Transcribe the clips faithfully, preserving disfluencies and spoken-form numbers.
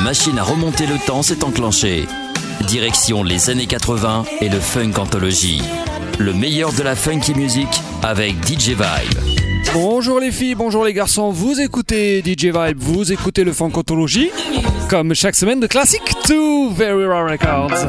machine à remonter le temps s'est enclenchée. Direction les années quatre-vingts et le Funk Anthology. Le meilleur de la funky music avec D J Vibe. Bonjour les filles, bonjour les garçons, vous écoutez D J Vibe, vous écoutez le Funk Anthology. Comme chaque semaine de classique to Very Rare Records.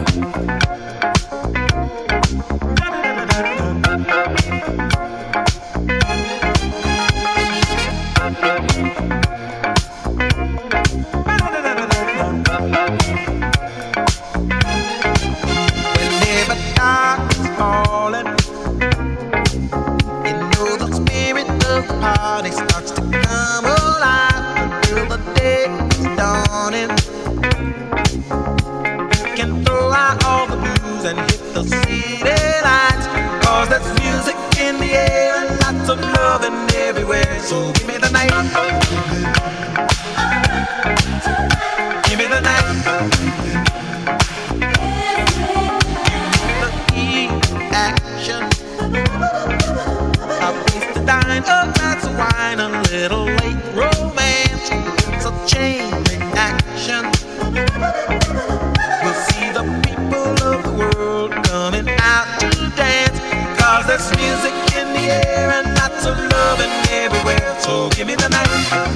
Party starts to come alive until the day is dawning. We can throw out all the blues and hit the city lights, 'cause there's music in the air and lots of loving everywhere. So give me the night, give me the night. The E action, a place to dine, a glass of wine, a little late romance. It's a chain reaction. We'll see the people of the world coming out to dance, 'cause there's music in the air and lots of loving everywhere. So give me the night,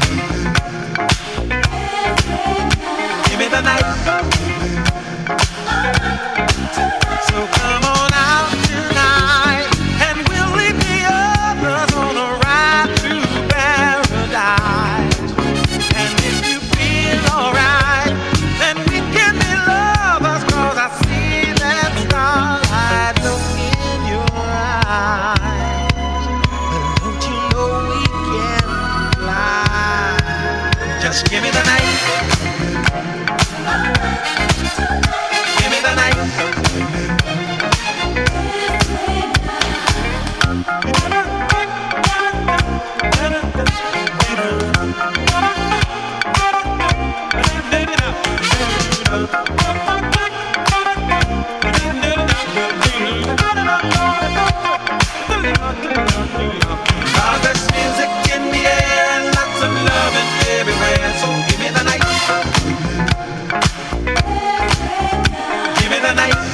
give me the night. So come on out tonight, and we'll leave the others on a ride through paradise. And if you feel alright, then we can be lovers, 'cause I see that starlight look in your eyes. And don't you know we can fly? Just give me the night, give me the night. Cause there's music in the air and lots of loving everywhere. So give me the night, give me the night.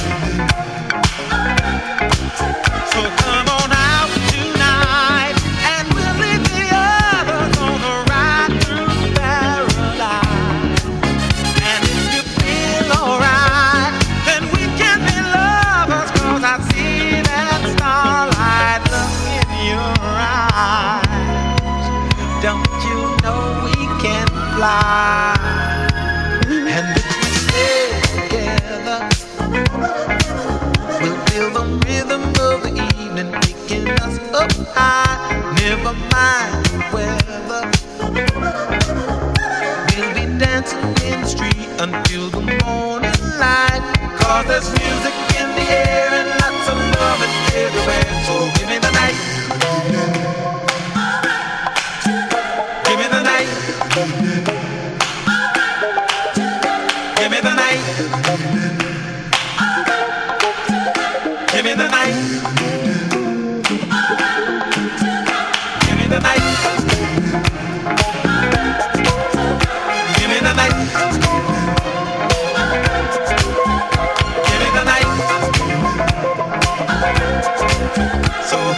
So come on out tonight, and we'll leave the others on a ride through paradise. And if you feel alright, then we can be lovers, 'cause I see that starlight look in your eyes. Don't you know we can fly? And if we stay together, we'll feel the rhythm of the evening picking us up high. Never mind the weather, we'll be dancing in the street until the morning light. 'Cause there's music in the air and lots of loving everywhere. So give me the night, give me the night, give me the night, give me the night, give me the night, give me the night, give me the night. So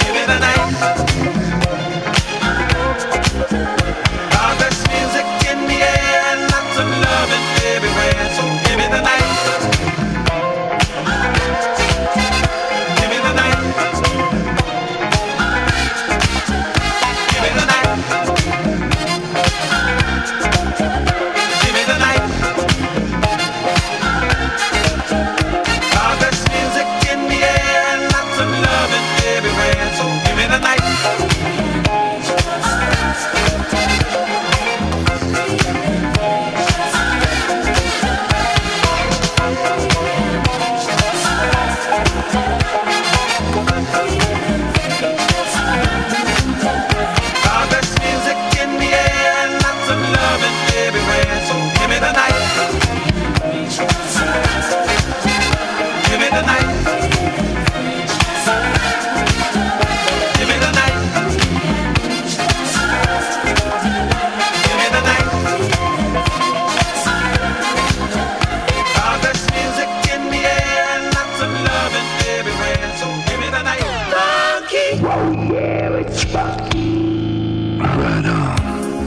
Right on.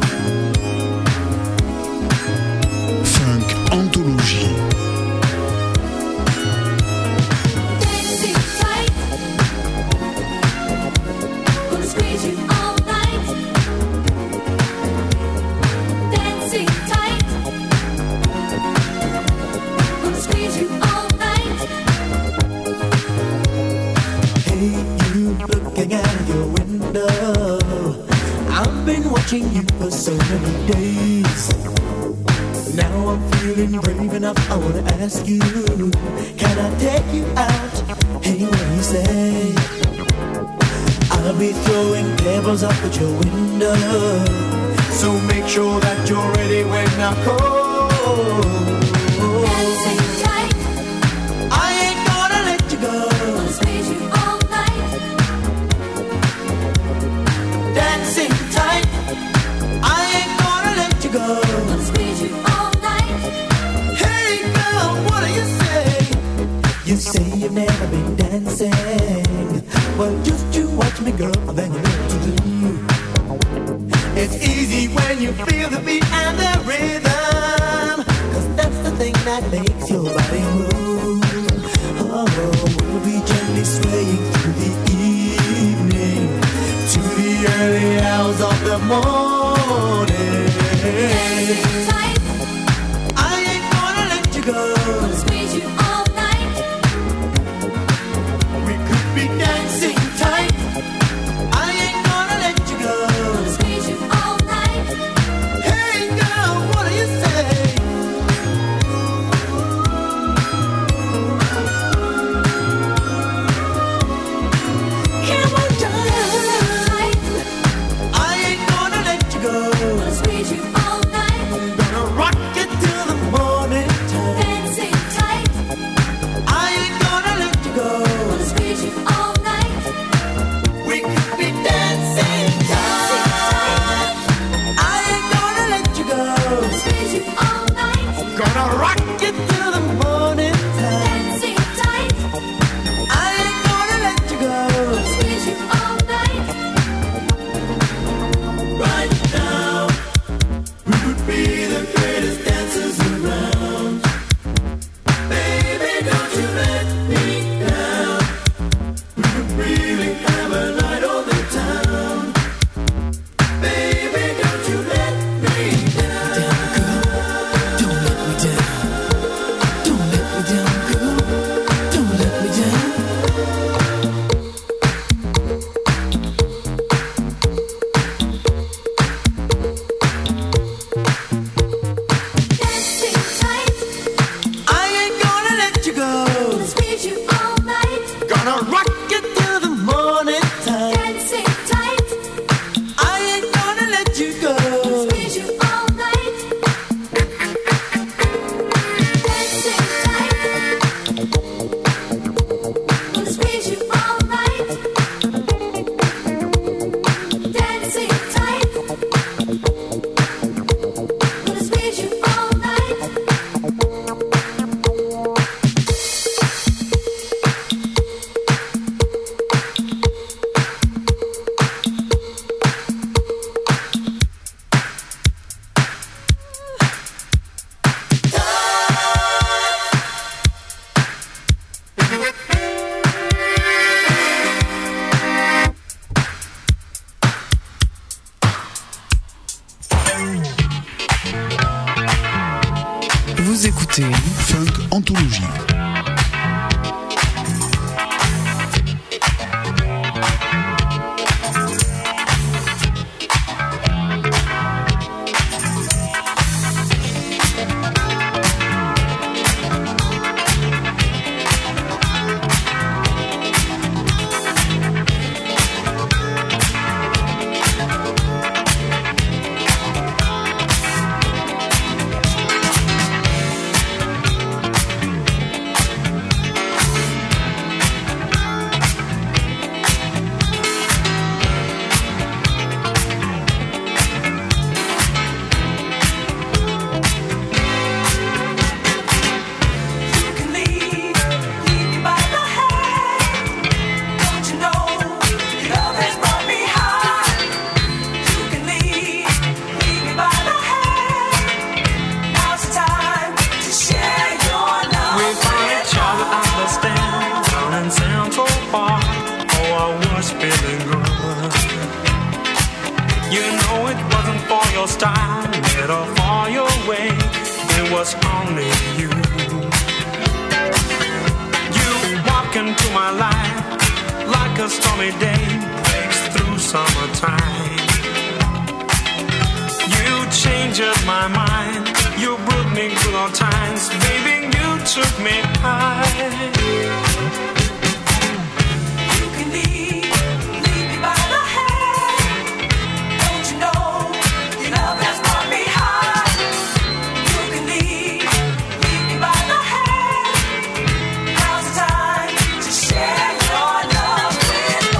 Funk Anthologie. Dancing tight, gonna squeeze you all night. Dancing tight, gonna squeeze you all night. Hey, you looking out your window. I've been watching you for so many days. Now I'm feeling brave enough, I wanna ask you, can I take you out? Hey, what do you say? I'll be throwing pebbles up at your window, so make sure that you're ready when I call. Dancing tight, I ain't gonna let you go. gonna squeeze you all night. Dancing tight, I ain't gonna let you go. Gonna squeeze you all night. Hey girl, what do you say? You say you've never been dancing. Well, just you watch me, girl, then you know what to do. It's easy when you feel the beat and the rhythm, 'cause that's the thing that makes your body move. Oh, we'll be gently swaying through the evening to the early hours of the morning. Dancing tight, I ain't gonna let you go. gonna squeeze you all night. We could be dancing tight. I ain't gonna let you go. Gonna squeeze you all night. Hey girl, what do you say? Come on, Dancing darling. tight, I ain't gonna let you go. gonna squeeze you all night. Gonna rock it till the morning time. Dancing tight, I ain't gonna let you go. gonna squeeze you all night. We could be dancing tight. I ain't gonna let you go. Squeeze you all night. Gonna rock it till the morning time. Dancing tight, I ain't gonna let you go. squeeze you all night. Right now, we would be the greatest dancers around. Baby, don't you let me down. We would really have a night on the town. Baby, don't you let me down. Don't let me down. Don't let me down, girl. Don't let me down. Dancing tight, I ain't gonna let you go. squeeze you all night. Gonna rock it till the morning time. Dancing tight, I ain't gonna let you go. squeeze you all night. Dancing tight, gonna squeeze you all night. Dancing tight, gonna squeeze you all night. Vous écoutez Funk Anthologie. your style, made of all your way. It was only you. You walk into my life like a stormy day breaks through summertime. You changed my mind, you brought me good old times, baby, you took me high. You can leave, leave me by the hand. Don't you know, your love has brought me high. You can leave, leave me by the hand. Now's the time to share your love with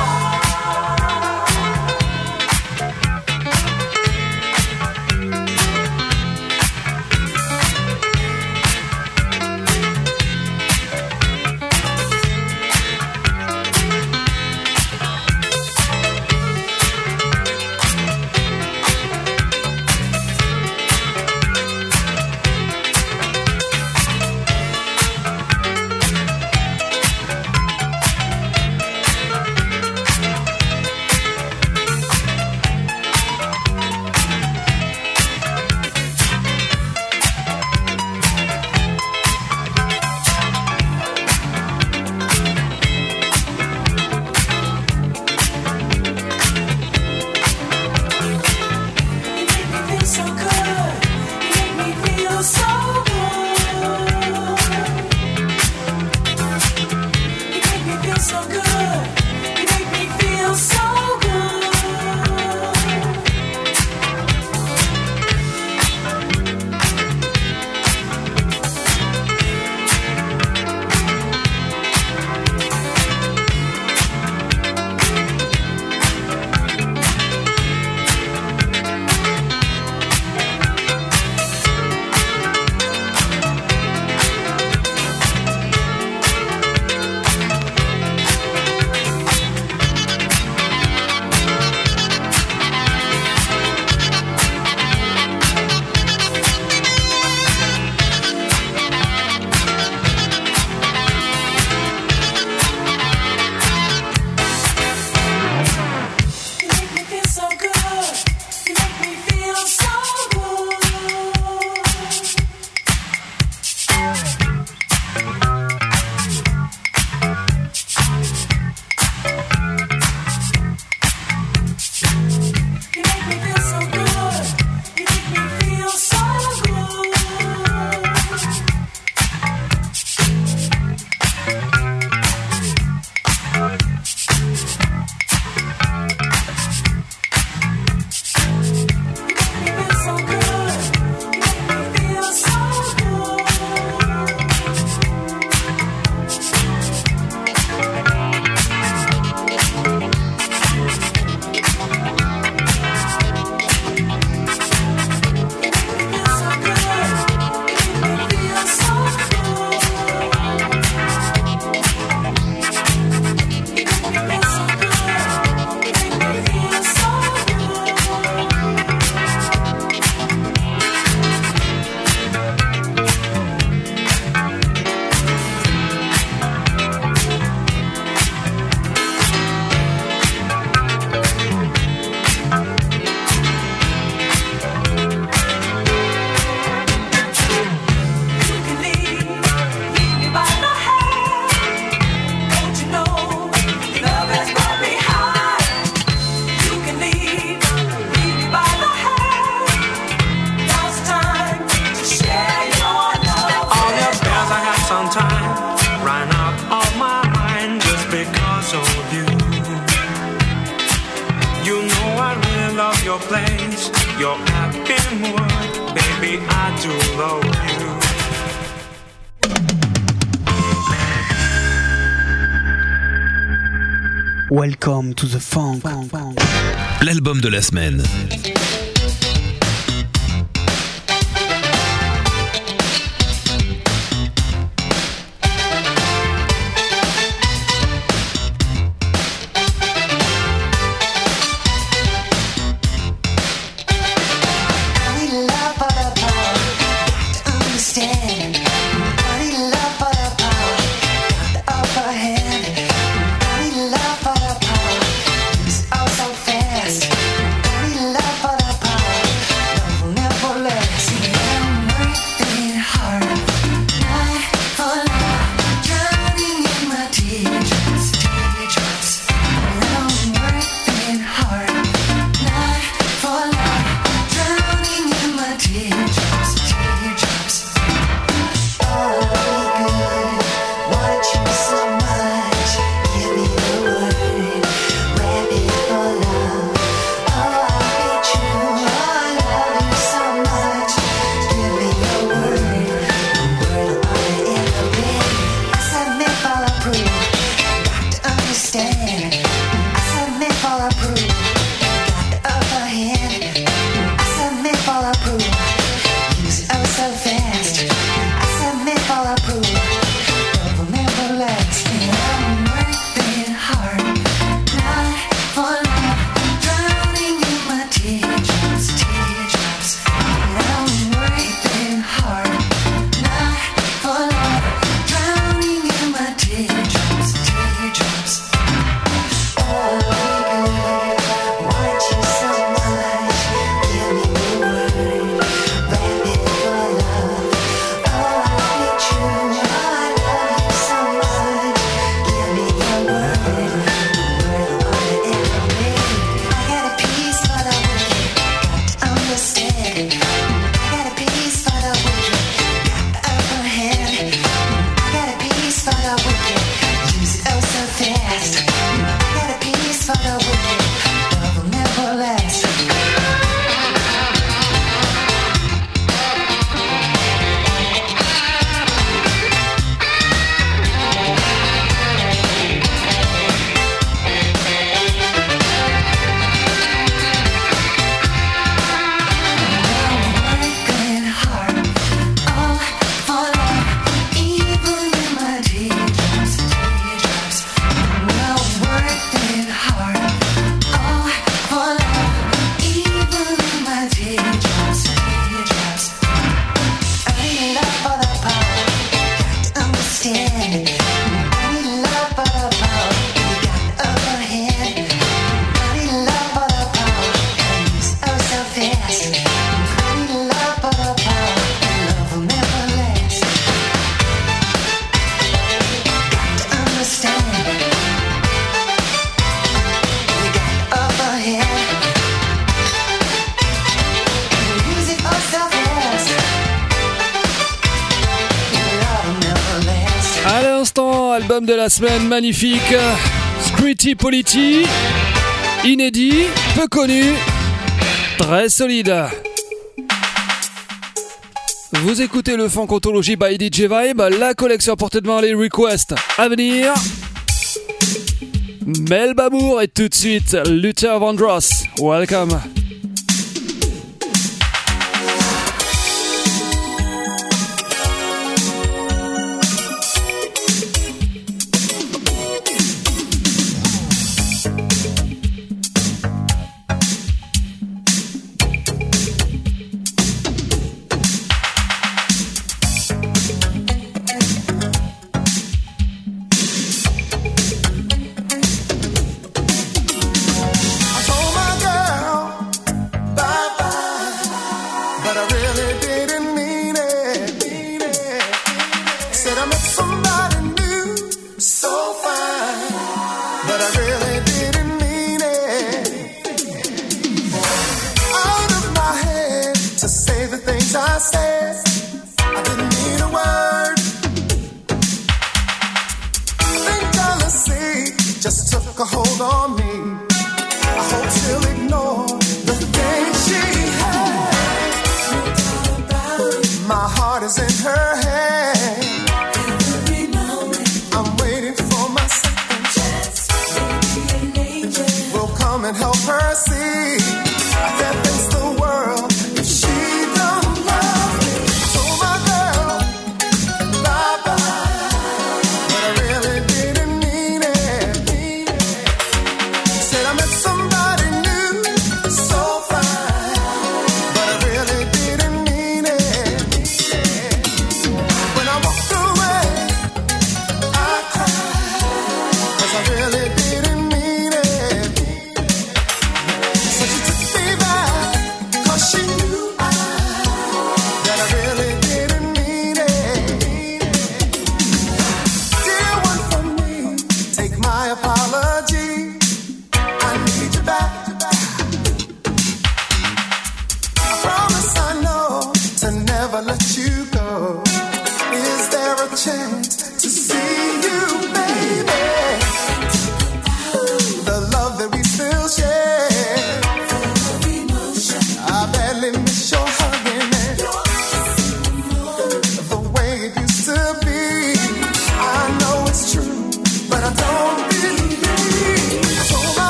your place, your happy mood, baby, I do love you. Welcome to the funk. L'album de la semaine. Love for l'album de la semaine, magnifique. Scritti Politti, inédit, peu connu, très solide. Vous écoutez le Funk Anthology by D J Vibe, la collection portée devant les requests à venir. Melba Moore et tout de suite Luther Vandross. Welcome.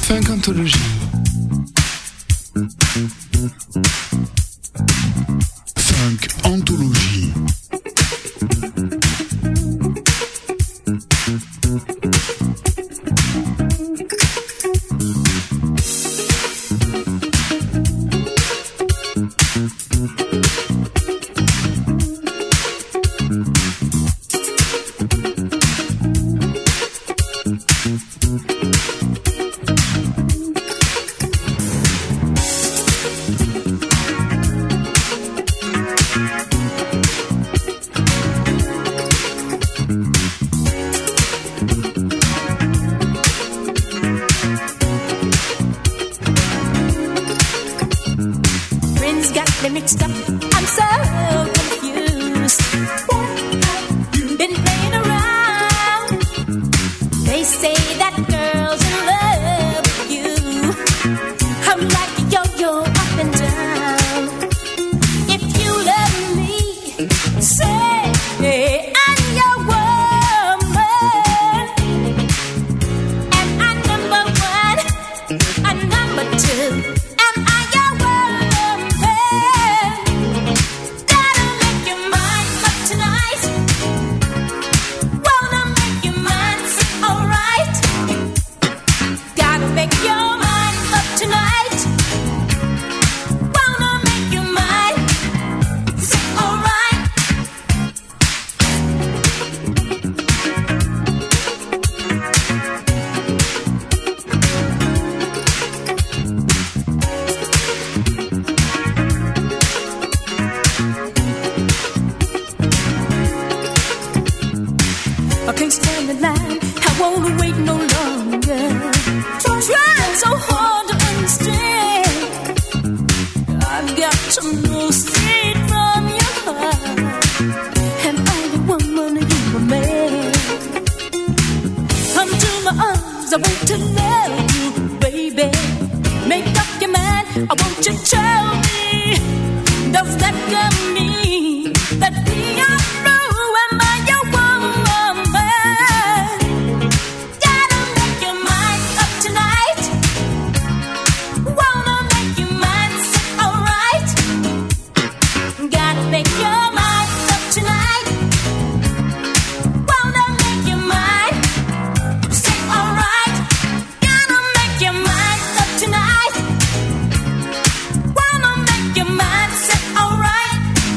Funk Anthology. Funk Anthology. Friends got me mixed up. I'm so confused. What? Been playing around. They say that girl's in love with you. I'm like a yo-yo up and down. If you love me, say I'm your woman. And I'm number one, I'm number two. Am I your woman? Gotta make your mind up tonight. Wanna make your mind sit alright. Gotta make your mind up tonight. Wanna make your mind sit alright. I can't stand the line. I wanna wait no longer. Trying so hard to understand. I've got to know straight from your heart. And I'm the woman and you a man. Come to my arms, I want to love you, baby. Make up your mind, I want you to tell me. Does that come mean that we are through? Am I your woman? Gotta make your mind up tonight. Wanna make your mind sit alright. Gotta make your mind up tonight. Wanna make your mind sit alright. Gotta make your mind up tonight. Wanna make your mind sit alright.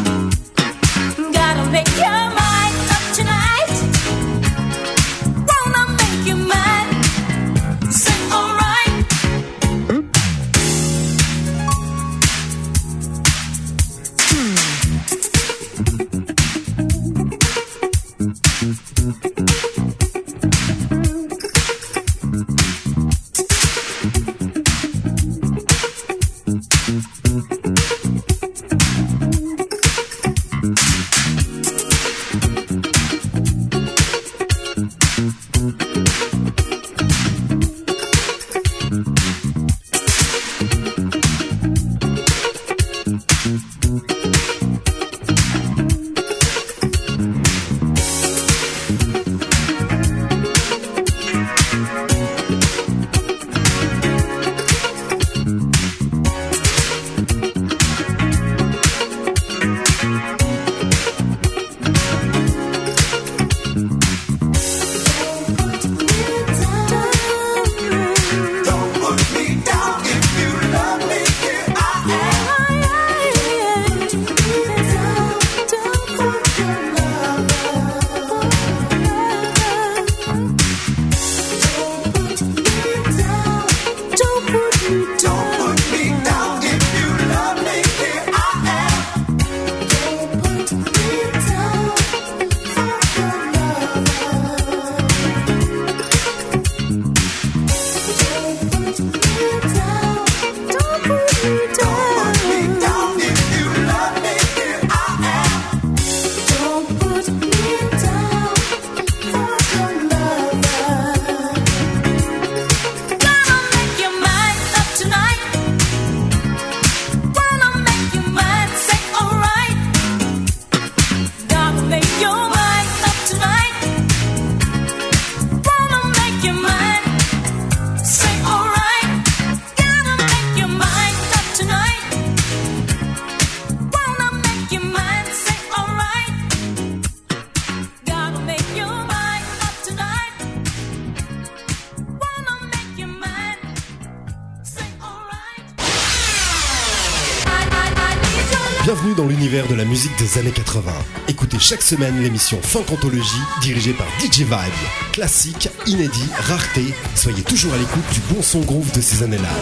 Bienvenue dans l'univers de la musique des années quatre-vingts. Écoutez chaque semaine l'émission Funk Anthologie dirigée par D J Vibe. Classique, inédit, rareté, soyez toujours à l'écoute du bon son groove de ces années-là.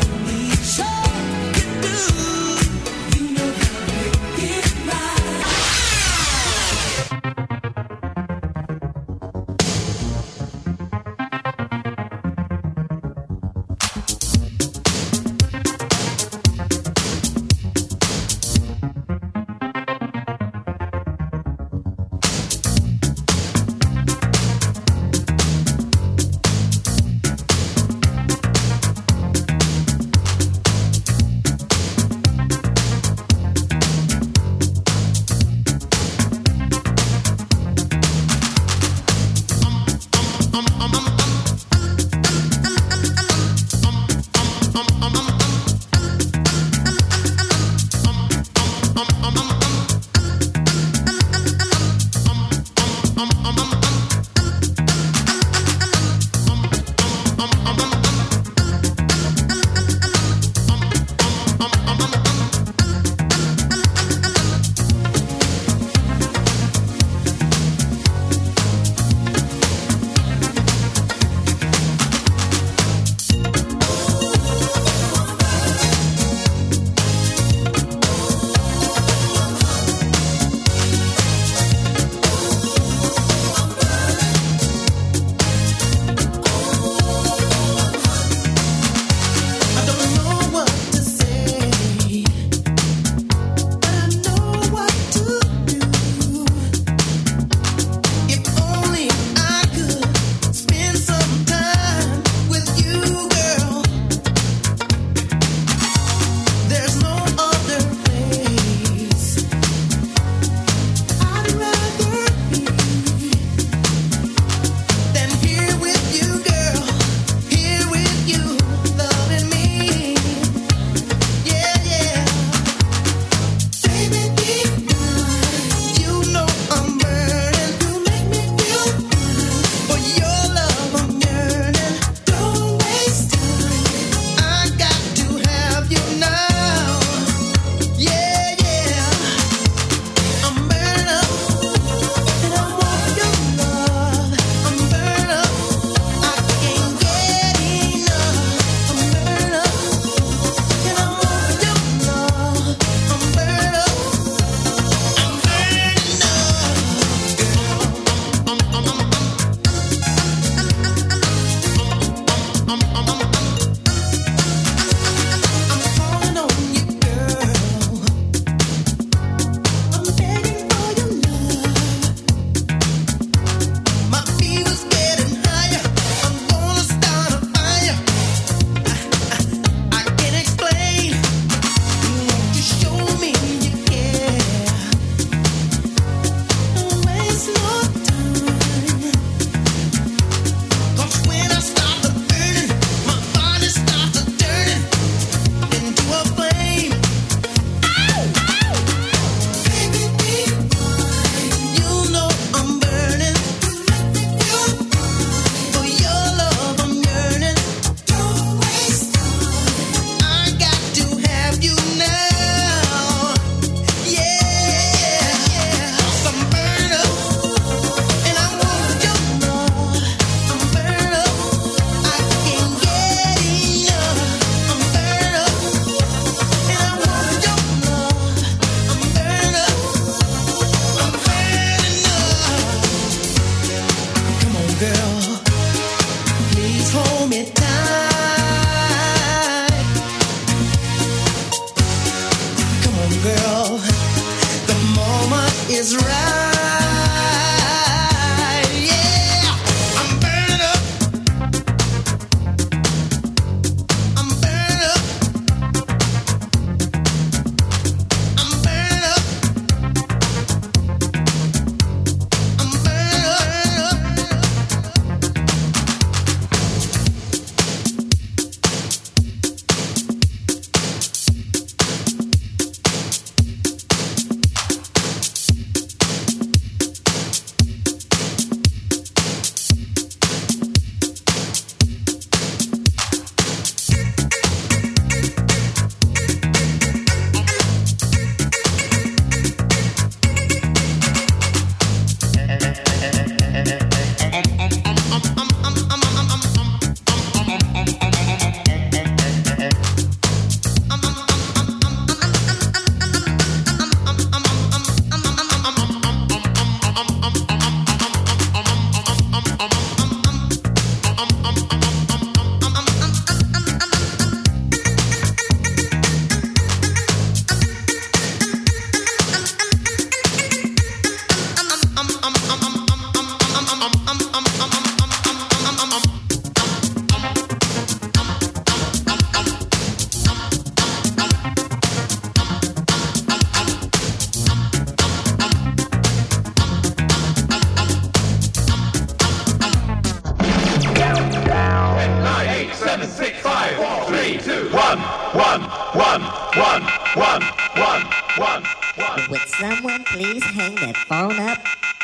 Five, four, three, two, one, one, one, one, one, one, one, one. Would someone please hang that phone up?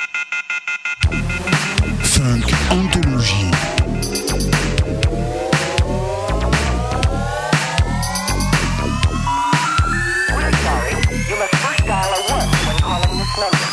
Funk Anthologie. We're sorry. You must first dial a one when calling this number.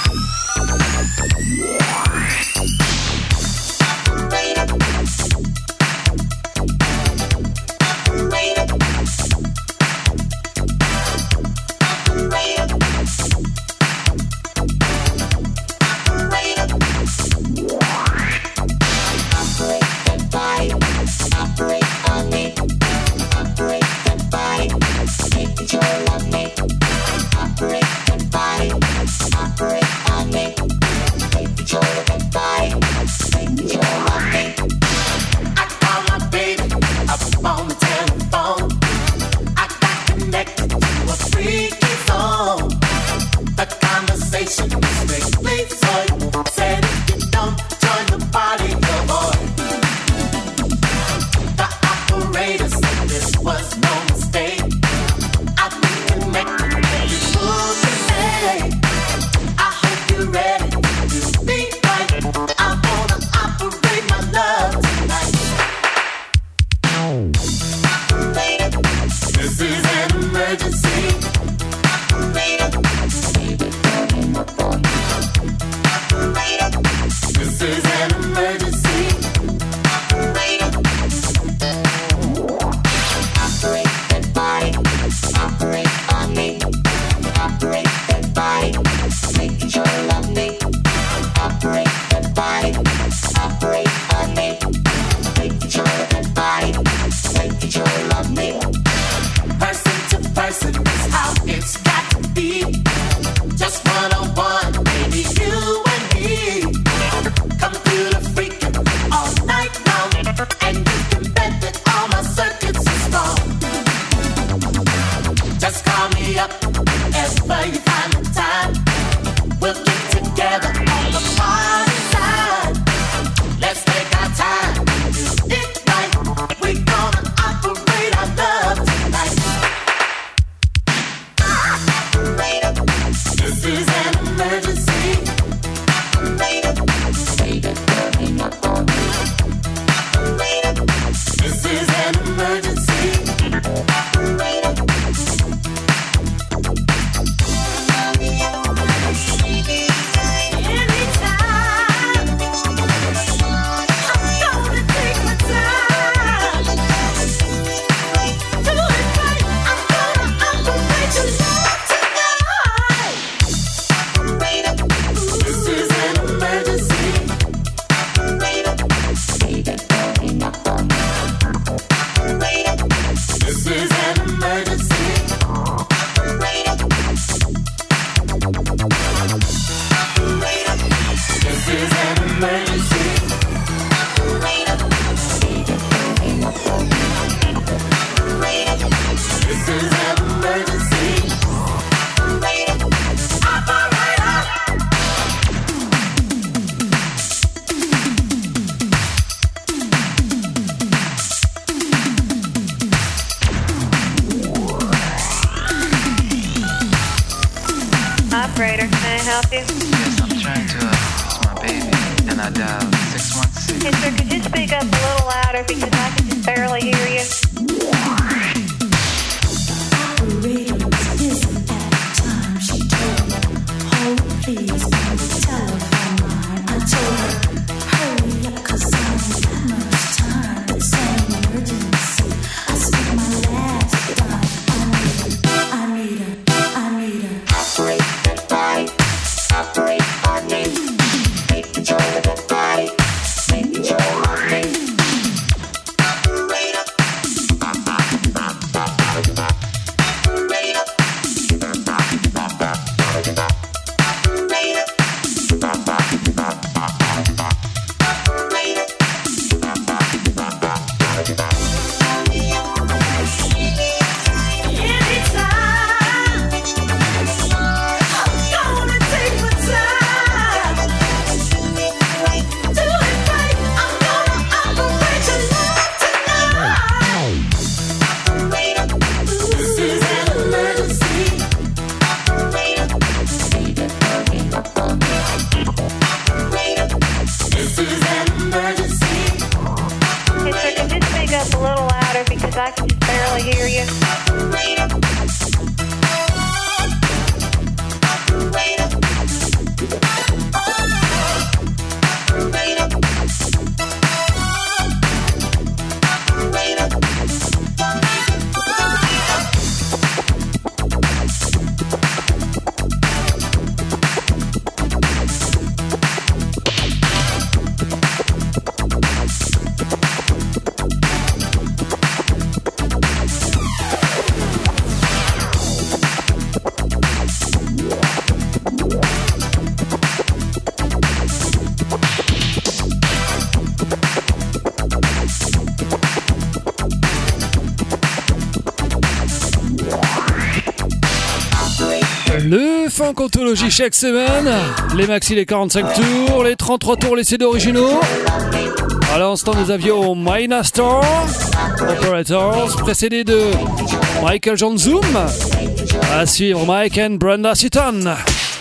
Operator, can I help you? Yes, I'm trying to, uh, it's my baby, and I dialed six one six. Hey, sir, could you speak up a little louder because I can just barely hear you? Operator isn't at the time. She told me, hold please on the telephone line. I told her, hurry up cause I don't have much time. It's an emergency. I spent my last dime. I need her, I need her, I need her. Operate that body, operate on me. Take control of that body, take control of me. Operator, barely hear you. Le Funkantologie chaque semaine, les maxi, les quarante-cinq tours, les trente-trois tours, les C D originaux. À l'instant, nous avions Mina Star, Operators, précédé de Michael John Zoom. À suivre Mike and Brenda Seaton.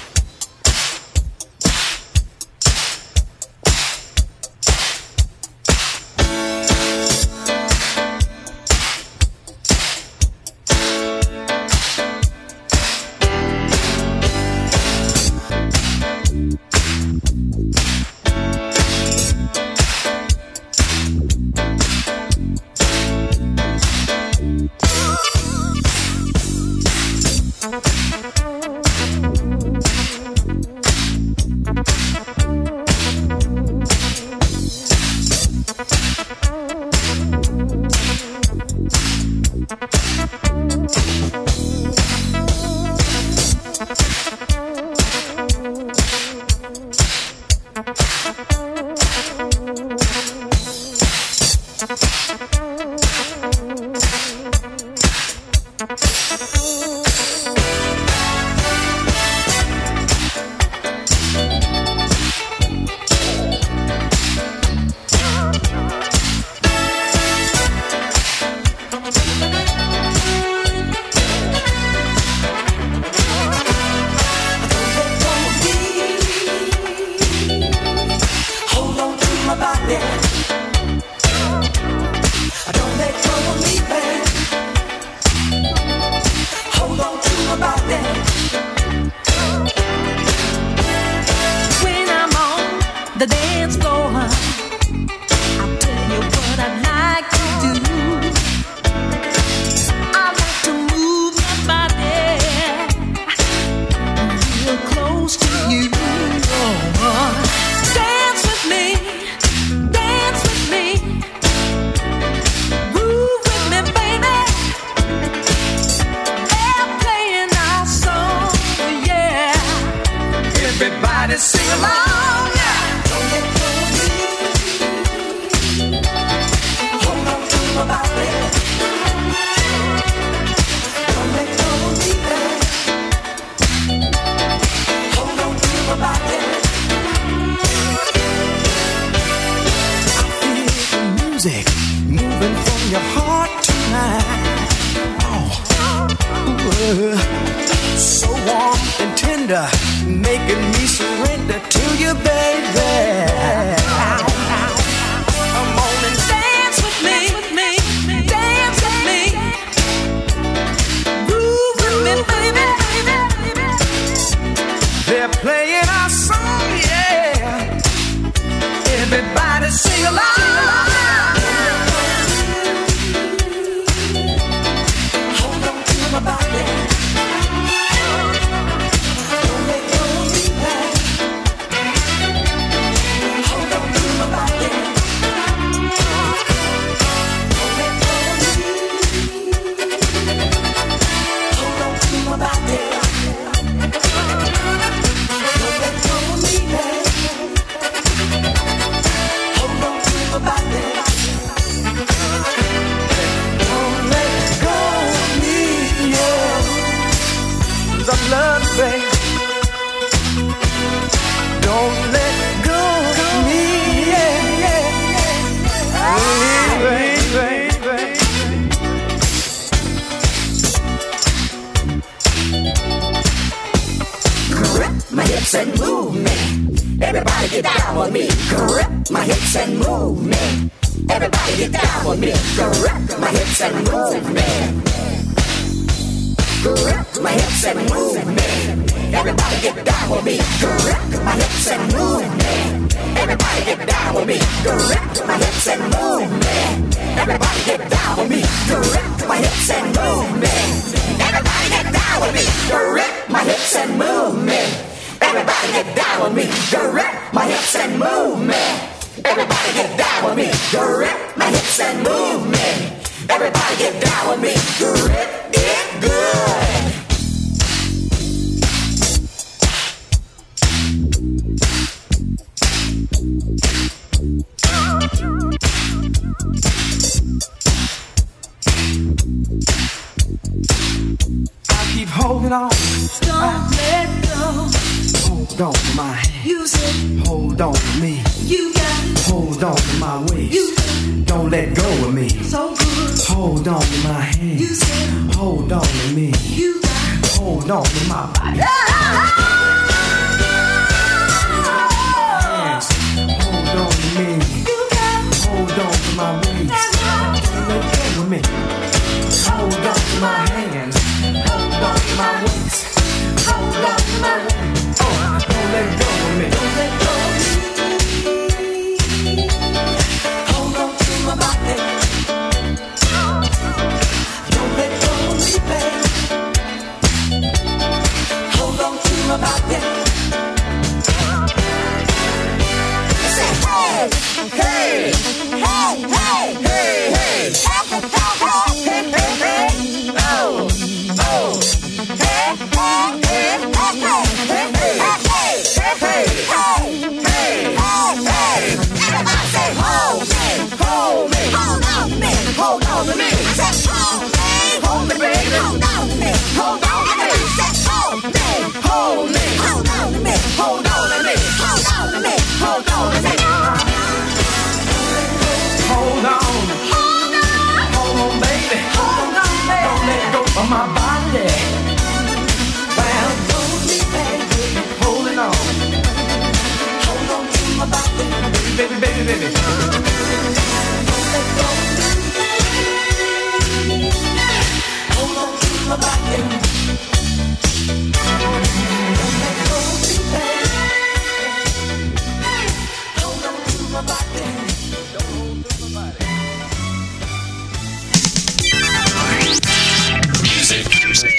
hips and move me. Everybody get down with me. Grip my hips and move me. Everybody get down with me. Grip my hips and move me. Grip my hips and move me. Everybody get down with me. Grip my hips and move me. Everybody get down with me. Grip my hips and move me. Everybody get down with me. Grip my hips and move me. Everybody get down with me. Grip my hips and move me. Everybody get down with me. Grip my hips and move me. Everybody get down with me. Grip my hips and move me. Everybody get down with me. Grip it good. I keep holding on. Don't let go. Hold on to my hand. You said Hold on to me. you got it Hold on to my waist. You said Don't let go of me. so good. Hold on to my hand. You said Hold on to me. you got it. Hold on to my body. Ah! Hands. Hold on to me. You got it. Hold on to my waist. Don't let go of me. Hold on to my hands. Hold on to my waist. Hold on to my waist. Oh, don't let go of me. Don't let go of me. Hold on to my body. Don't let go of me, babe. Hold on to my body. Say hey, hey, hey, hey, hey, hey, hey, hey, hey, hey, oh, oh, hey, hey, hey, hey, hey, hey, hey, hey, hey, hey, hey. Everybody say hold me, hold me, hold on to me, hold on to me. I said hold me, hold me, baby, hold on to me, hold on to me. I said hold me, hold me, hold on to me, hold on to me, hold on to me, hold on to me. Hold on. Hold on, Hold on, baby. hold on, baby. Don't let go of my body. Well, Hold me, baby. holding on. Hold on to my body. Baby, baby, baby. Don't let go of me. Hold on to my body. Don't let go of me, baby. Hold on to my body. Don't hold to my body. Music. Music.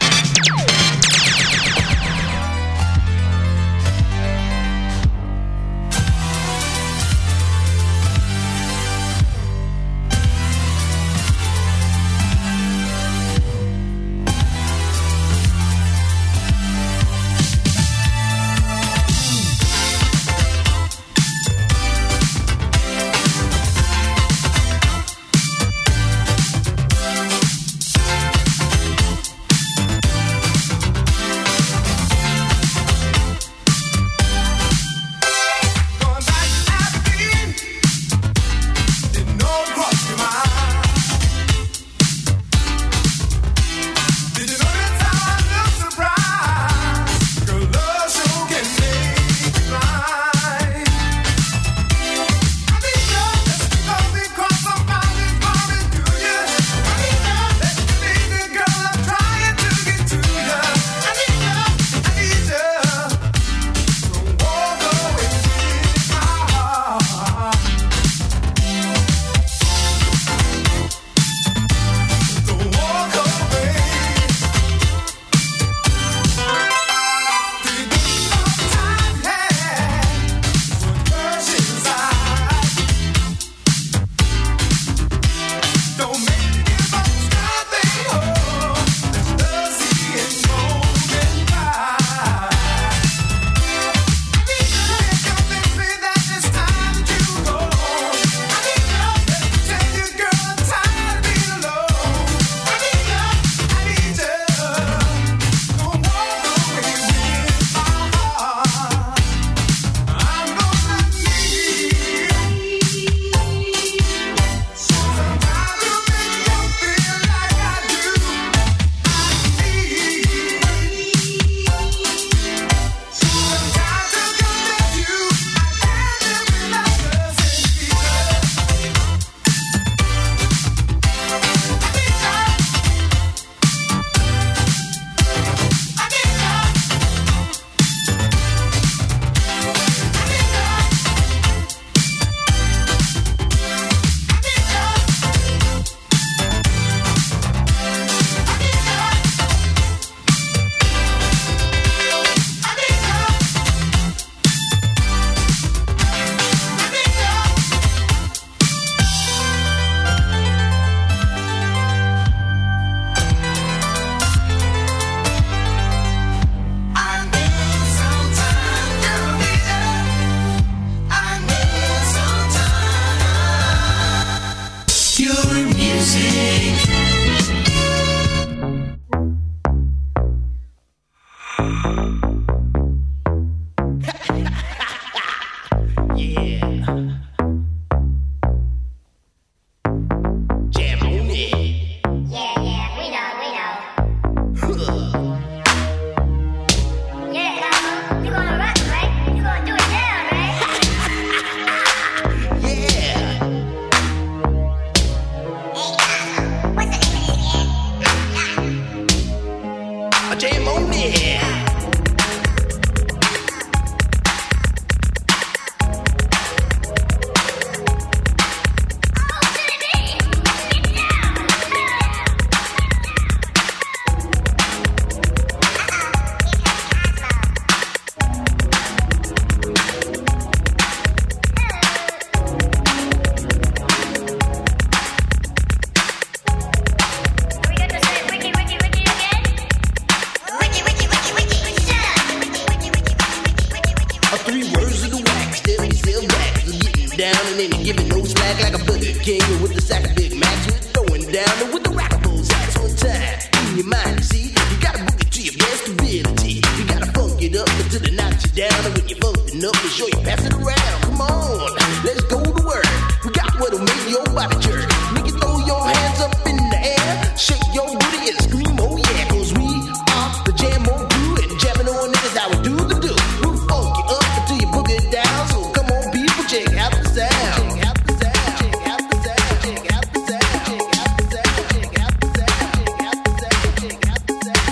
and ain't giving no slack like a Burger King with the sack of Big Macs. We're throwing down with the rockables. That's one time in your mind, you see. You gotta book it to your best ability. You gotta funk it up until the knocks you down. And when you're funkin' up, make sure you pass it around. Come on, let's go to work. We got what'll make your body jerk. Make you throw your hands up in the air. Shake your booty and scream, oh yeah. Cause we are the Jam On Crew. And jamming on niggas how we do the do. We'll funk you up until you book it down. So come on people, check out the sound. Check out the sound, check out the sound, check out the sound, check out the sound, check out the sound, check out the sound, check out the sound.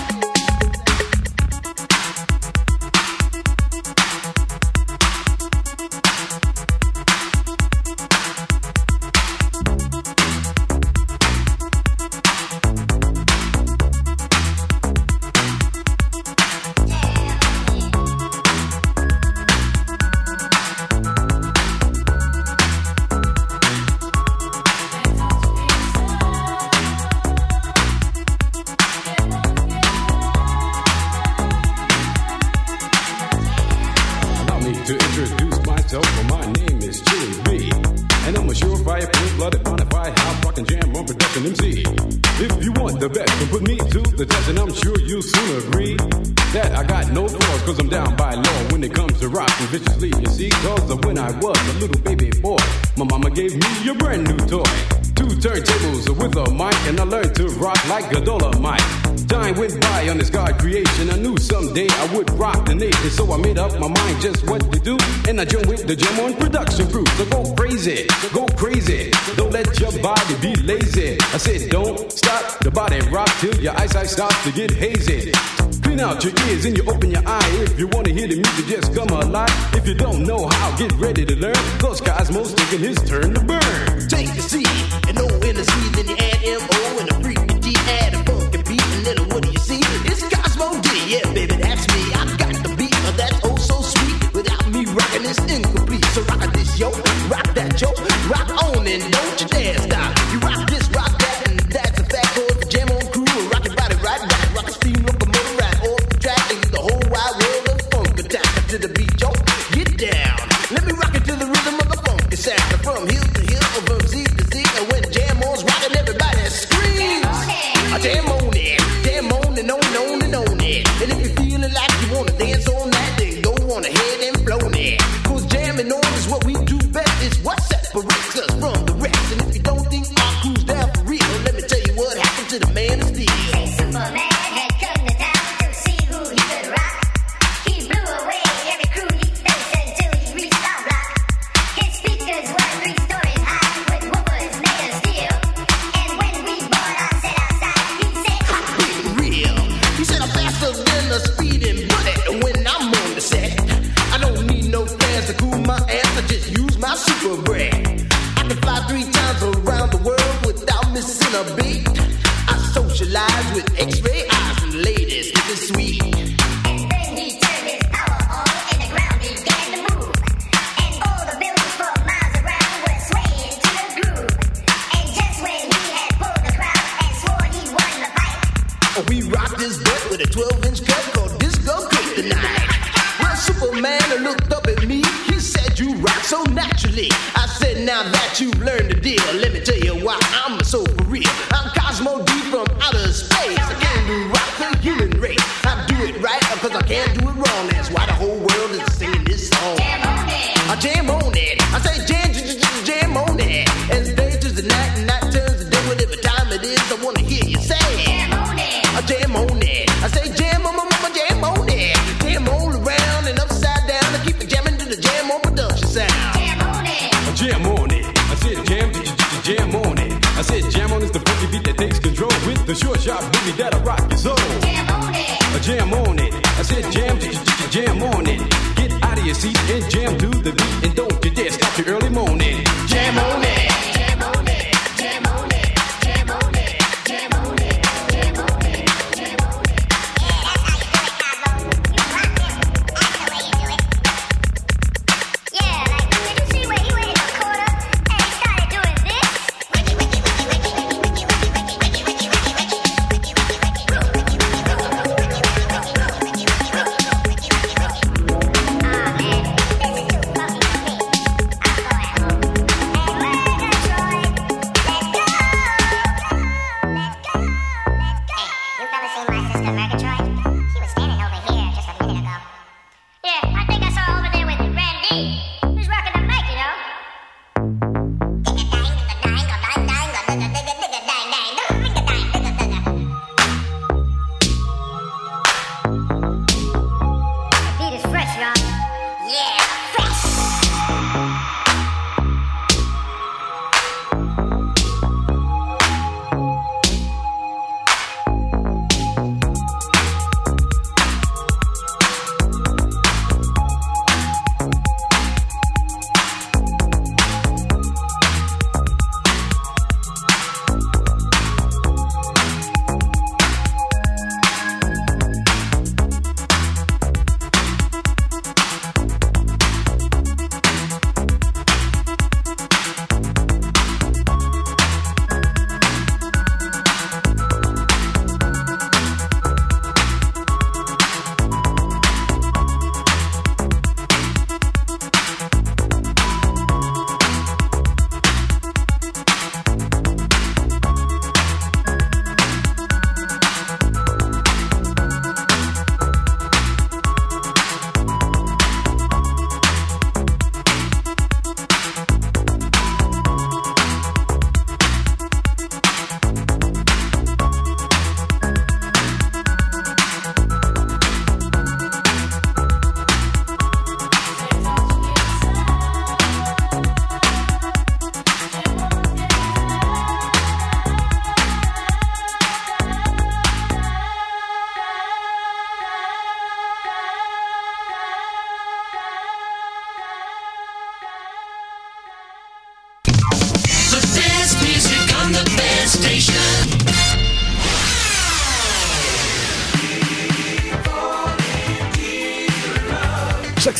Allow me to introduce myself. Well, my name is Chili B, and I'm a surefire, full-blooded, bonafide, house rockin' jam on production M C. If you want the best, then put me to the test, and I'm sure you'll soon agree that I got no flaws, cause I'm down by law when it comes to rockin' viciously. You see, cause of when I was a little baby boy, my mama gave me a brand new toy. Two turntables with a mic, and I learned to rock like a Dolomite. Time went by on this God creation. I knew someday I would rock the nation, so I made up my mind just what to do, and I joined with the Jam On production crew. So go crazy, go crazy. Don't let your body be lazy. I said don't stop the body rock till your eyesight starts to get hazy. Clean out your ears and you open your eye. If you wanna hear the music, just come alive. If you don't know how, get ready to learn. Cause Cosmo's taking his turn to burn. Take a C and O in the C, then you add M O and a freaky D, add a funky beat, and then what do you see? It's Cosmo D, yeah baby, that's me. I got the beat, oh that's oh so sweet. Without me rocking, it's incomplete. So rock this yo, rock that yo, rock on and don't you dare stop. You rock this, rock that, and that's a fact. Cause the Jam On Crew will rock your body right back. Rock a steam locomotive right off the track, and the whole wide world of funk attack. To the beat, yo, get down. Let me rock it to the rhythm of the funky sound. From hill to hill, from Z to Z, and when Jam On's rocking, everybody screams. I jam on it, jam on and on and on and on it. And if you're feeling like you wanna dance on that, then go on ahead and flow it. Cause jamming on is what we do best. It's what separates us from the rest. And if you don't think our crew's down for real, let me tell you what happened to the man of steel. Hey, Superman had come to town to see who he could rock. He blew away every crew he faced until he reached our block. His speakers were three stories high with woofers made of steel. And when we bought our set outside, he said, Hot beat real. He said I'm faster than a speeding bullet when I'm on the set. I don't need no fans to cool my ass. I just use my super breath. I can fly three times around the world without missing a beat. I socialize with X-ray eyes and ladies. This is sweet. and then he turned his power on and the ground began to move. And all the buildings for miles around were swaying to the groove. And just when he had pulled the crowd and swore he won the fight, We rocked this butt with a twelve inch cut called Disco Kryptonite. Well, Superman looked up at me. He said, you rock so naturally. I said, now that you've learned the deal, let me tell you why I'm so for real. I'm Cosmo D from outer space. I can't do rock the human race. I do it right because I can't do it wrong. That's why the whole world is singing this song. jam on it. I jam on it. I say jam, jam, jam, jam on it. As day turns to night and night turns to day, whatever time it is, I want to hear you say. Jam on it. I jam on it. I say jam on, mama, jam on it. Jam all around and upside down. I keep it jamming to the Jam On production sound. Jam on it. Jam on it. I said jam, j- j- j- jam on it. I said jam on is the funky beat that takes control with the short sharp booty that'll rock your soul. Jam on it. A jam on it. I said jam, j- j- j- jam on it. Get out of your seat and jam to the beat, and don't you dare stop your early morning. Jam on it. Jam on it. Jam on it. Jam on it. Jam on it. Jam on it. Jam on it. Yeah, like, did you see where he went in the corner and he started doing this? Ah, man, this is too funky for me. I'm going home.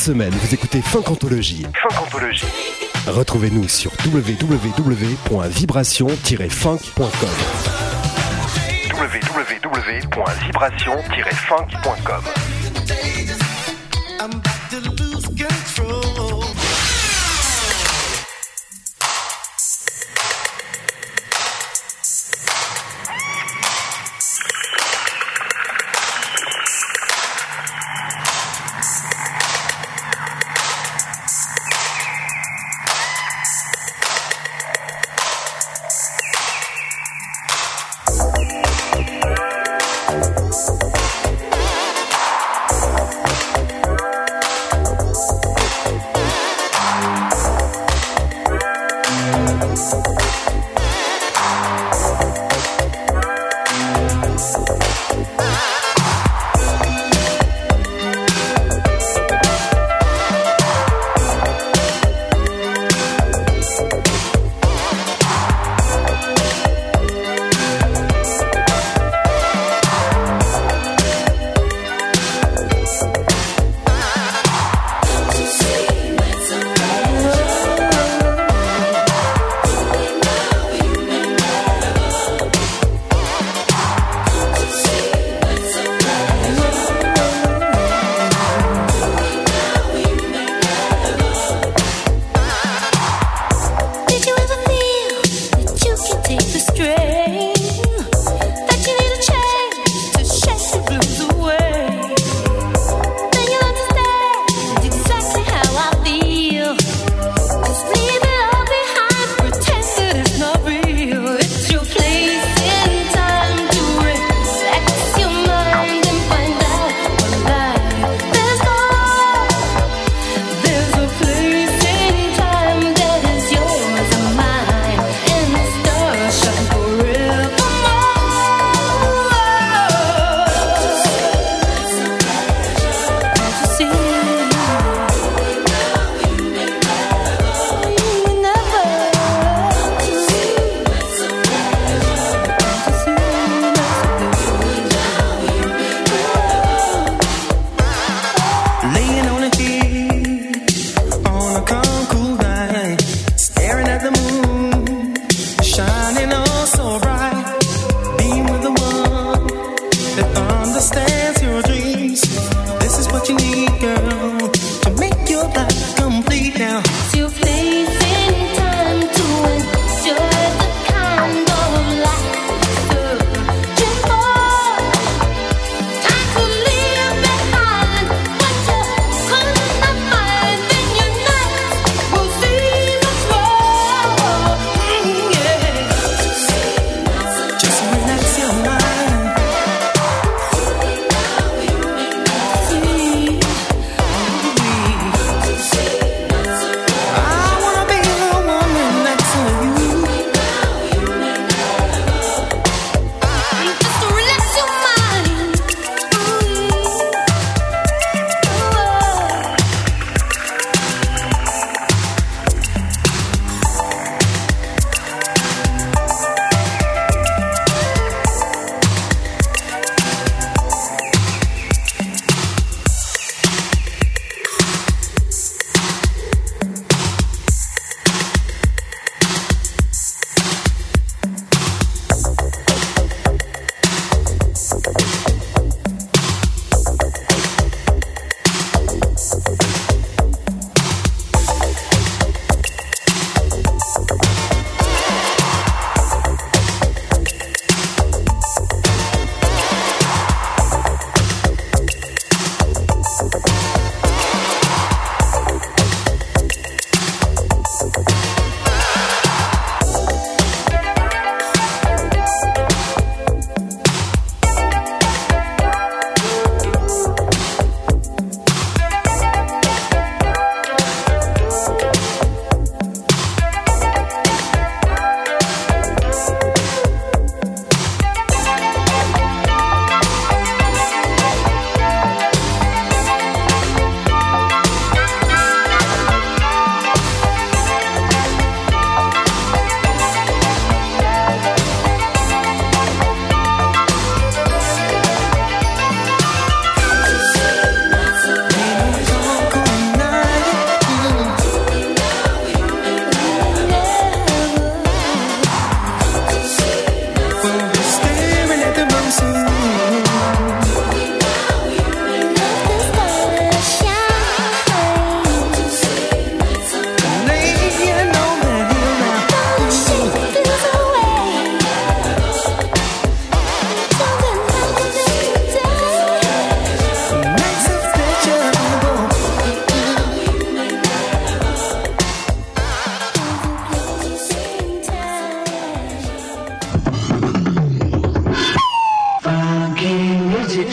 semaine, vous écoutez Funkantologie. Funkantologie. Retrouvez-nous sur w w w point vibration tiret funk point com. w w w point vibration tiret funk point com. I'm about to lose control.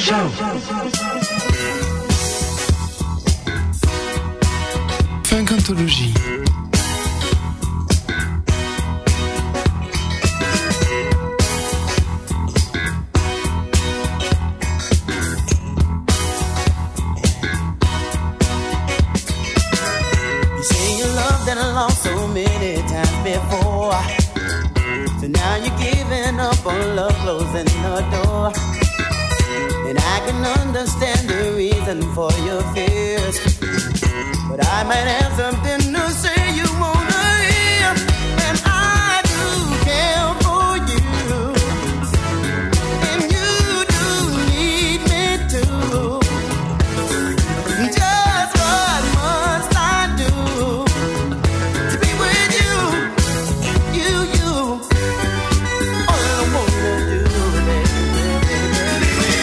Funkantologie. You say you loved and lost so many times before. So now you're giving up on love, closing the door. And I can understand the reason for your fears, but I might have something to say you wanna hear. And I do care for you, and you do need me too. Just what must I do to be with you, you, you? All I wanna do, baby,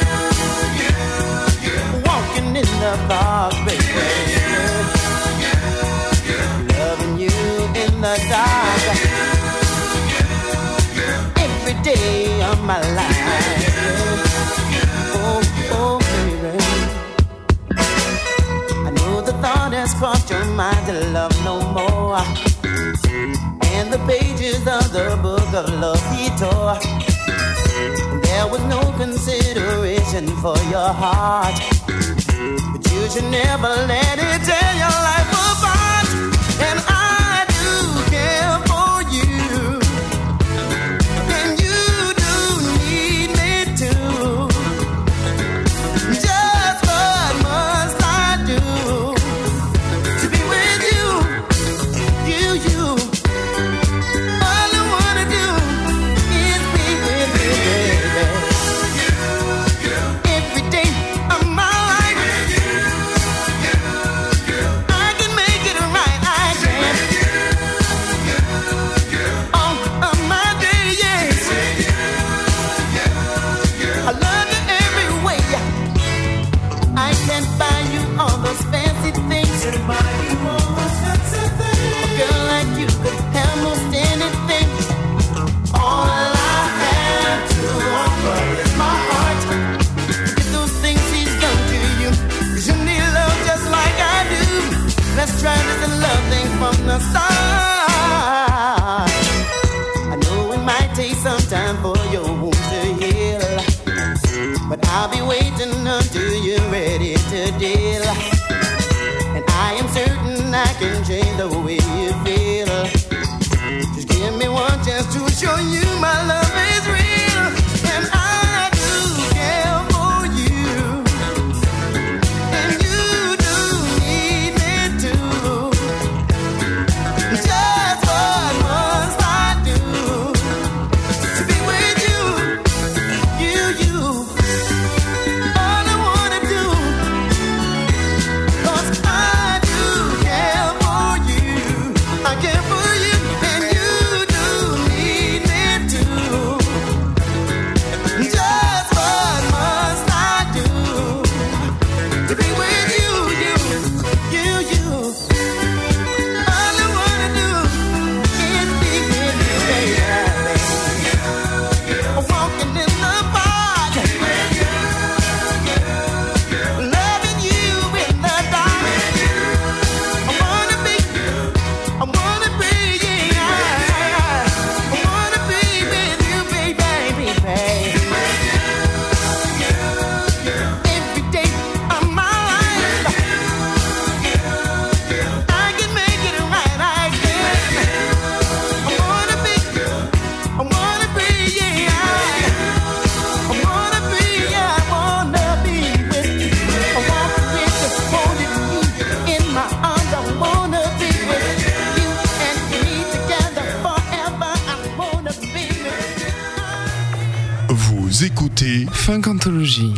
walking in the park, baby, loving you in the dark, every day of my life. Oh, oh, baby, I know the thought has crossed your mind to love no more, and the pages of the book of love he tore. There was no consideration for your heart, but you should never let it tear your life apart. And I do care for you, and you do need me too. Just what must I do to be with you, you, you? All I wanna do is be with you, baby. Every day of my life, I can make it right. I can. All of my day, yes. I love you every way. I can buy you all those fancy things. A girl like you could have most anything. All I have to offer is my heart. Forget those things he's done to you, 'cause you need love just like I do. Let's try this love thing from the start. I know it might take some time for your wounds to heal, but I'll be waiting until you're ready to deal. And I am certain I can change the way you feel. Just give me one chance to show you my love is real. And I do care for you, and you do need me too. Just what must I do to be with you, you, you? All I wanna do, 'cause I do care for you. I care for you, and you do need me too. Just what must I do to be with you, you, you, you? All I wanna do is be with you, baby. Walking in the park, loving you in the dark. I wanna be, I wanna be, yeah. I wanna be with you, baby, baby. Every day of my life, I can make it right. I can. I wanna be, I wanna be, yeah. I wanna be, yeah. I wanna be with you. I wanna be with you, holding you in my arms. I wanna be with you and me together forever. I wanna be with you. Vous écoutez Funkantologie.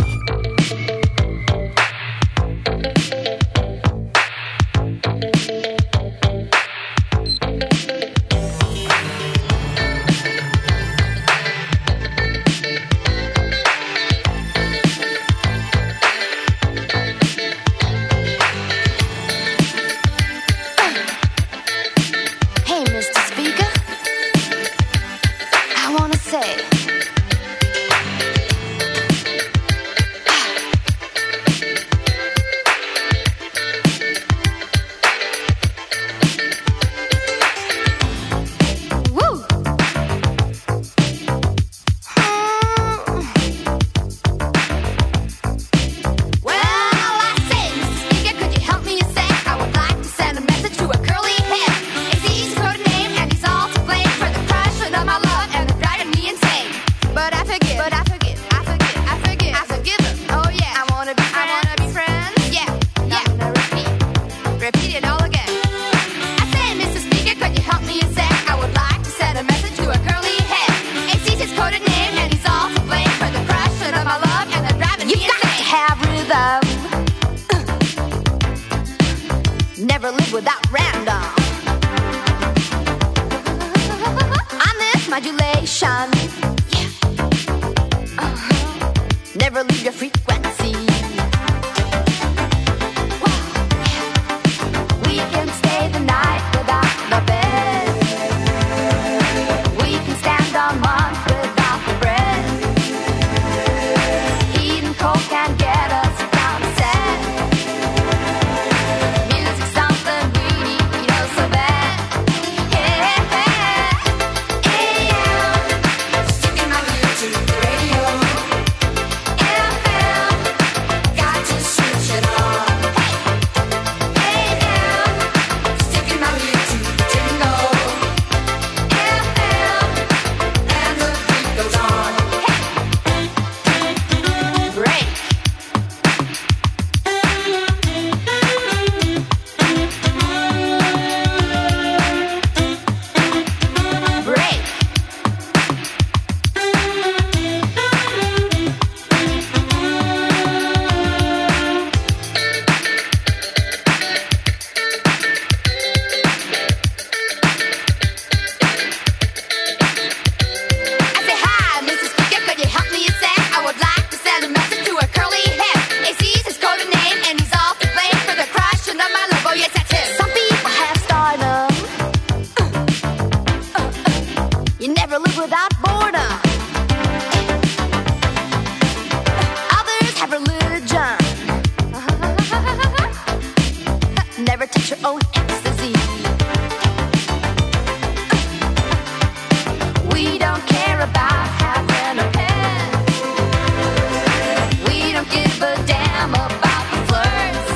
Hey, Mister Speaker, I wanna say never live without random. On this modulation, yeah. Uh-huh. Never leave your frequency. Wow. Yeah. We can stay the night without the bed. We can stand a month without the bread. Heat and cold can get us down set. Music's something we need, oh so bad. Yeah, yeah. A M, sticking my ear to the radio. F M, got to switch it on. Hey, A M, sticking my ear to the jingle. F M, and the beat goes on. Break. Break. I say hi, Missus Speaker, could you help me a sec? I would like to send a message to a curly head. A C's his coded name and he's all to blame for the crushing of my logo. Yes, that's him. Some people have stardom. Uh, uh, uh. You never live without boredom. Others have religion. Never touch your own ecstasy. We don't care about having a pet. We don't give a damn about the flirts.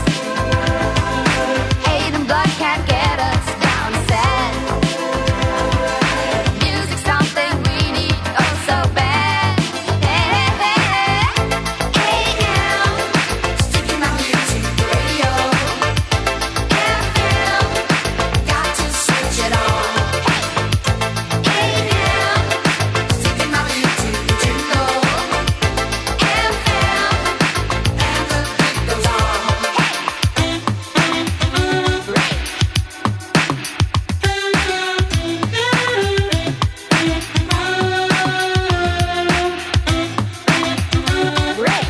Hate and blood can't get us down set. Music's something we need, oh so bad. A M, sticking my ear to the radio. F M, got to switch it on. A M, sticking my ear to the jingle. F M, and the beat goes on. Break. Break.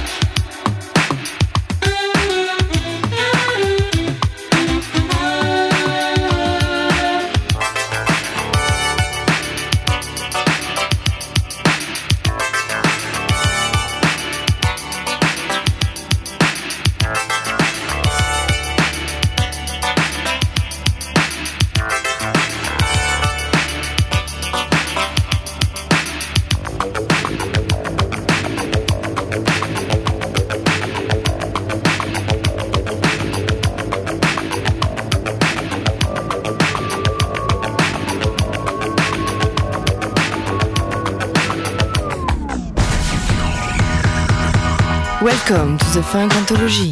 Welcome to the Funk Anthology.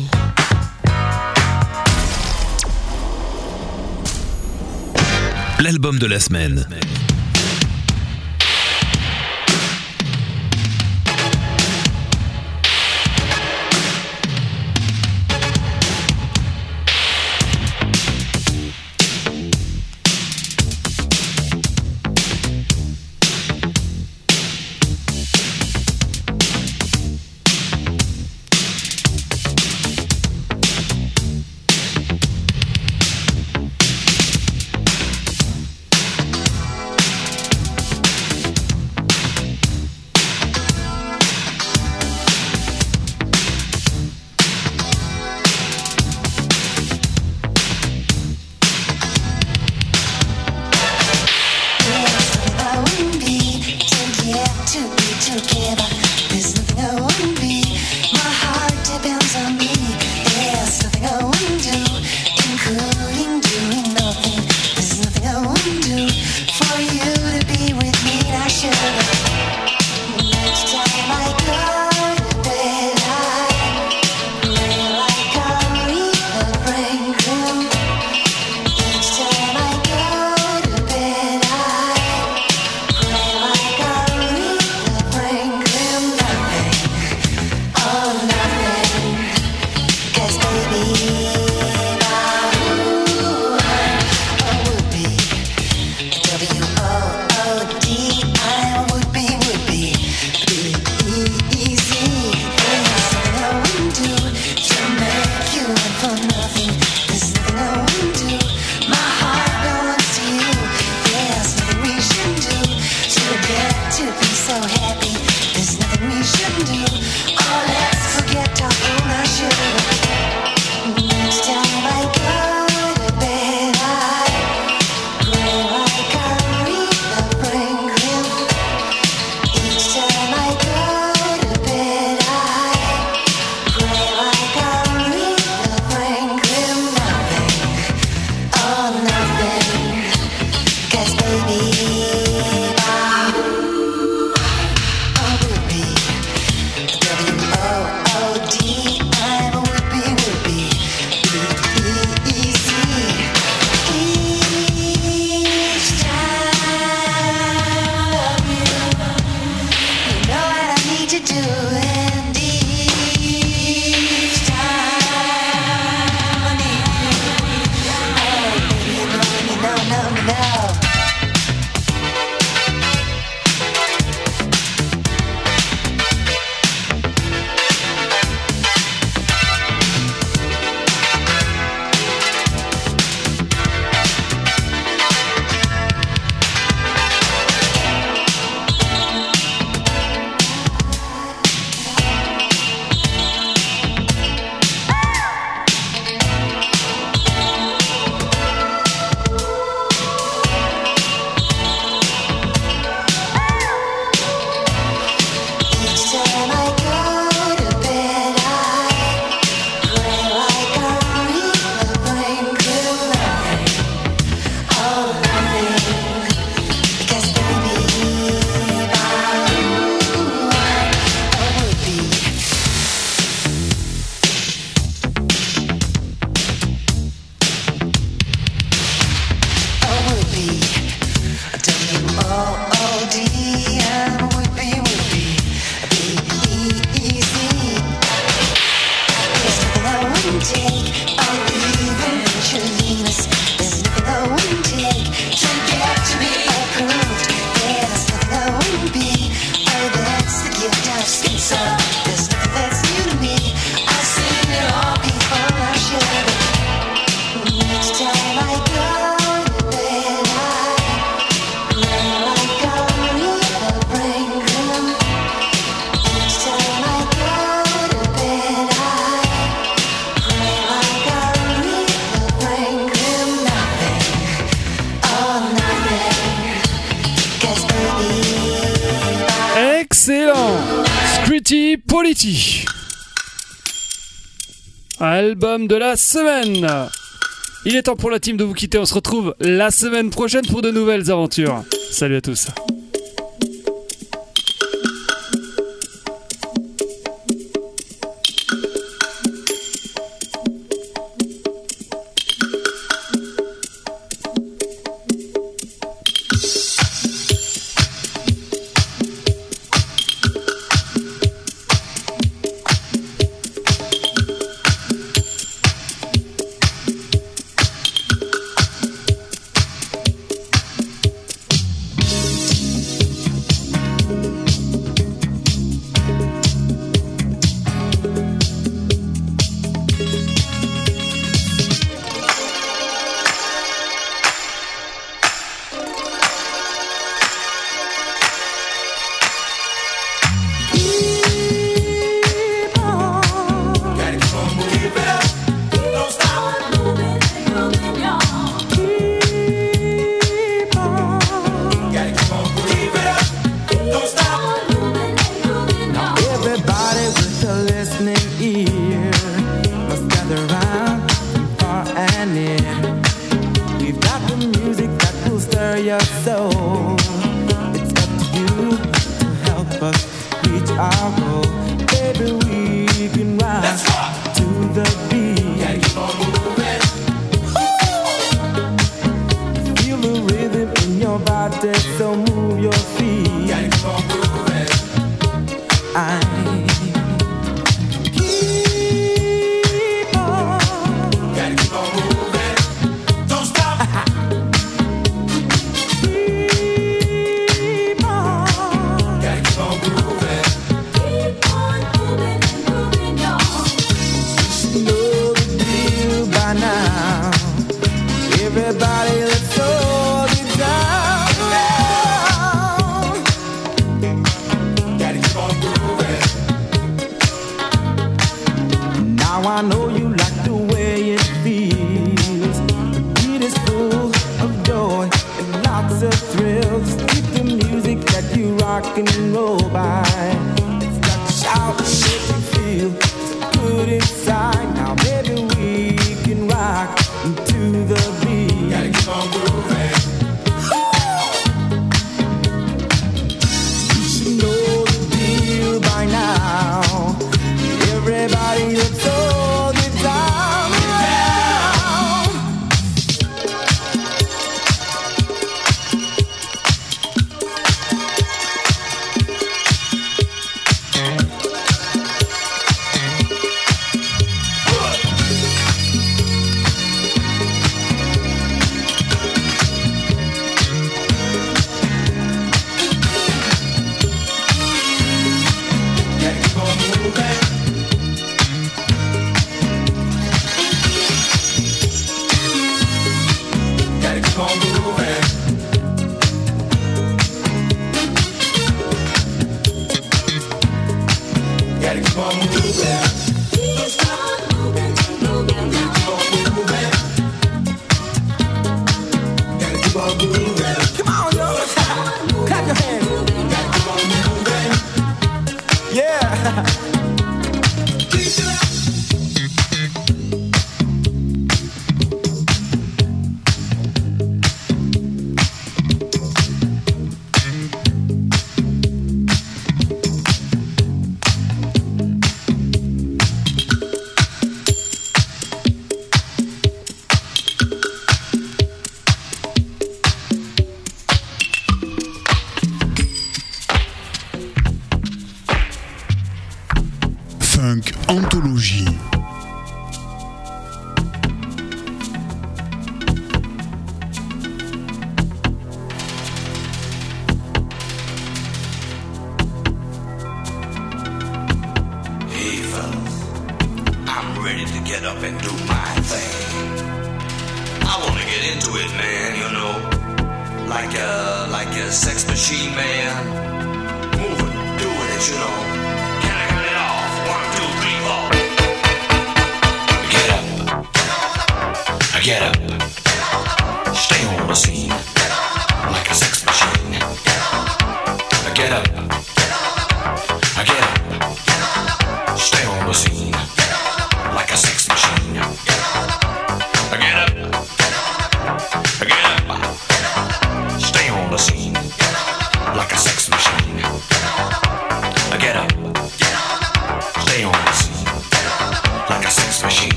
L'album de la semaine. Politi. Album de la semaine. Il est temps pour la team de vous quitter. On se retrouve la semaine prochaine pour de nouvelles aventures. Salut à tous. Anthologie. Hey fellas, I'm ready to get up and do my thing. I wanna get into it, man, you know, like a like a sex machine, man. Moving, doing it, you know. Get up, stay on the scene, like a sex machine. Get up, I get up,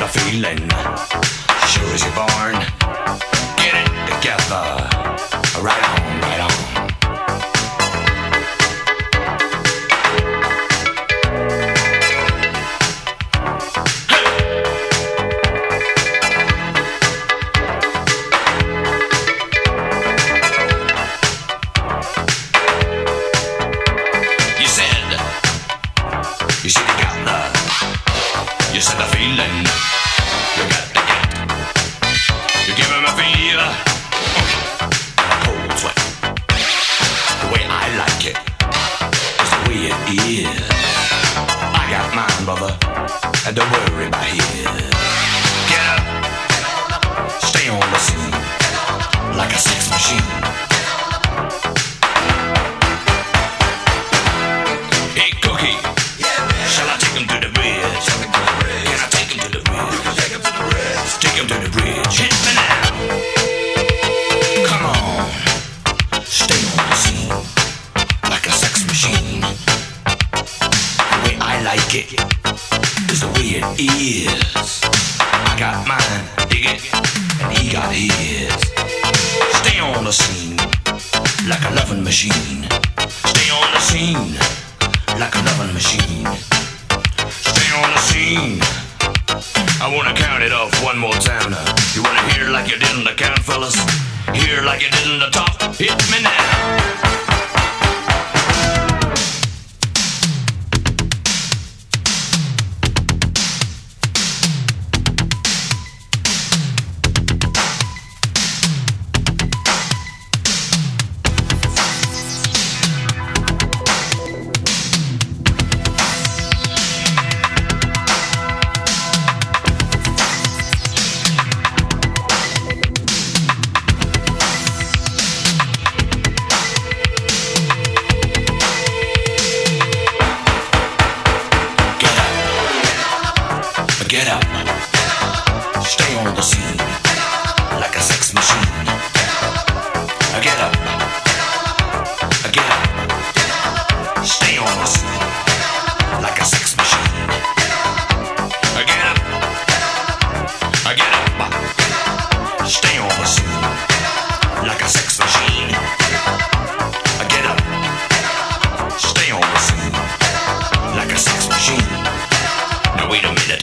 the feeling. Sure as you're born. Get it together. Right on, right on. You said you got the, you said the feeling, you got to get, you're giving me fever, and a cold sweat. The way I like it is the way it is. I got mine, brother, and don't worry about it. Get up, stay on the scene, like a sex machine. Hey, Cookie. Shall I take him to the bridge? Can I take him to the bridge? You can take him to the bridge. Take him to the bridge. Hit me now. Come on. Stay on the scene like a sex machine. The way I like it is the way it is. I got mine, dig it, and he got his. Stay on the scene like a loving machine. Stay on the scene like a loving machine. Stay on the scene. I wanna count it off one more time now. You wanna hear like you did in the count, fellas? Hear like you did in the top? Hit me now. Get up, stay on the scene like a sex machine. Get up, get up, stay on the scene like a sex machine. Get up, get up, stay on the scene like a sex machine. Get up, stay on the scene like a sex machine. Now wait a minute.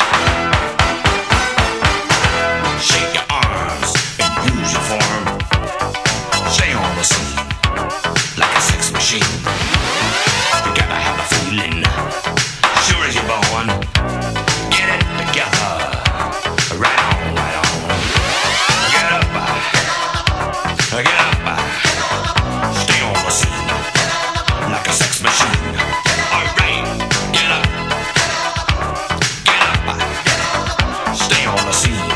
Shake your arms and use your form. Stay on the scene like a sex machine. You gotta have a feeling. Sure as you're born. Get it together. Right on, right on. Get up. Get up. Stay on the scene like a sex machine. Alright, get up. Stay on the scene.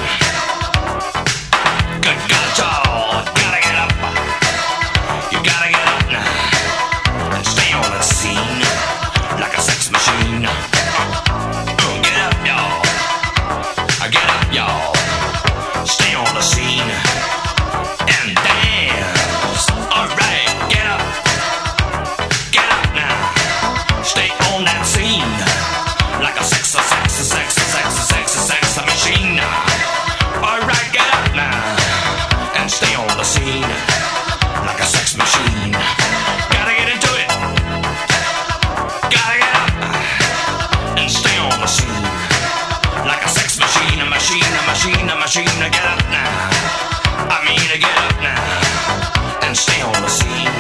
Good God, y'all, gotta get up. You gotta get up now and stay on the scene like a sex machine. Uh, get up, y'all. Get up, y'all. Stay on the scene and dance. Alright, get up. Get up now. Stay on that scene like a sex, a sex, a sex, a sex, a sex, a sex machine. Alright, get up now and stay on the scene like a sex machine. Gotta get into it. Gotta get up and stay on the scene like a sex machine, a machine, a machine, a machine. Get up now. I mean, get up now and stay on the scene.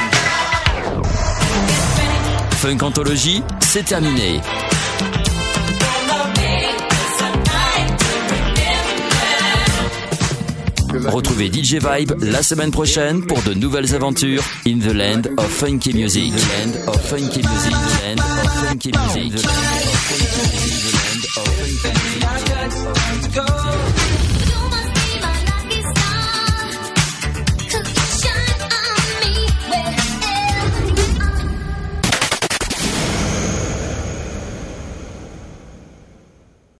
Funk Anthology, c'est terminé. Retrouvez D J Vibe la semaine prochaine pour de nouvelles aventures in the land of funky music. The land of funky music. The land of funky music. The land of funky music. The land of funky music.